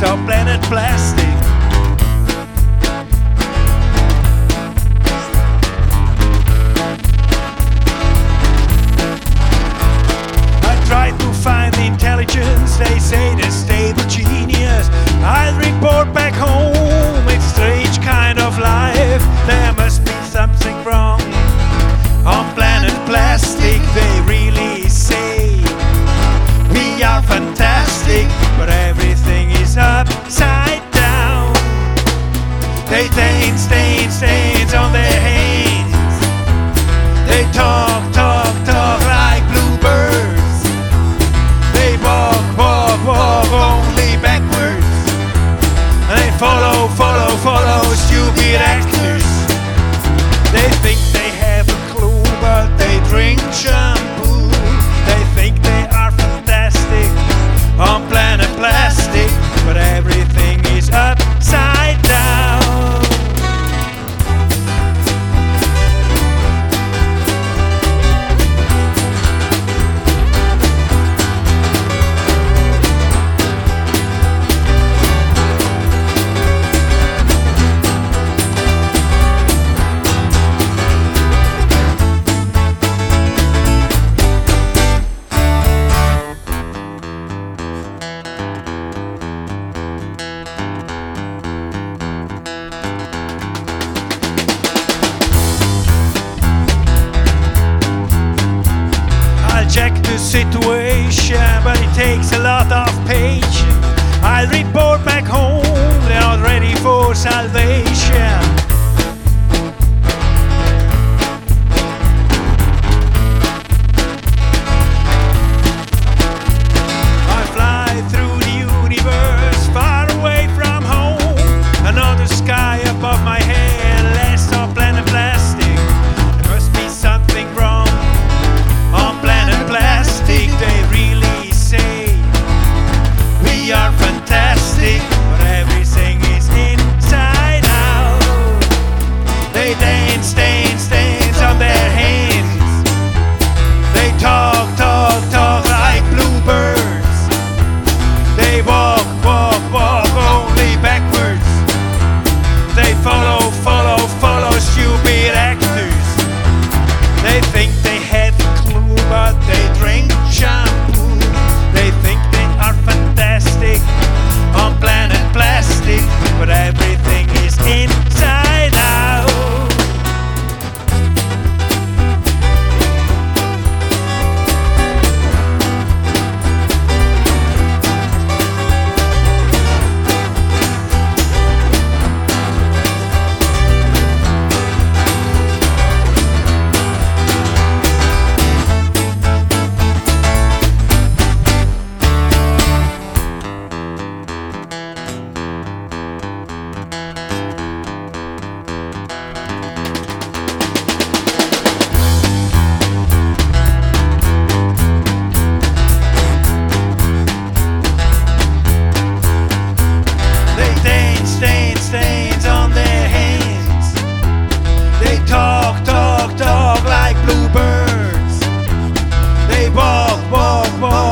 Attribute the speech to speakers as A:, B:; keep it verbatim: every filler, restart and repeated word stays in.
A: of planet plastic. I try to find intelligence, they say the stable genius. I'll report back home, it's strange kind of life. There must be something wrong on planet plastic, they really say. We are fantastic, but everything is upside down. They stain, stain, stains on their hands. They talk, talk, talk like bluebirds. They walk, walk, walk only backwards. They follow, follow, follow stupid actors. They think they have a clue, but they drink shampoo. They think they are fantastic on planet plastic, but everything is upside down. Check the situation, but it takes a lot of patience. I'll report back home, they're not ready for salvation. I fly through the universe, far away from home. Another sky above my head, less of planet plastic. There must be something wrong on planet plastic, they really say. We are fantastic, but everything is inside out. They dance, dance, dance on their hands. They talk, talk, talk like bluebirds. They walk, walk, walk only backwards. They follow, follow, follow stupid actors. They think they have but they drink shampoo. They think they are fantastic on planet plastic, but everything is inside out. Stains on their hands. They talk, talk, talk like bluebirds. They walk, walk, walk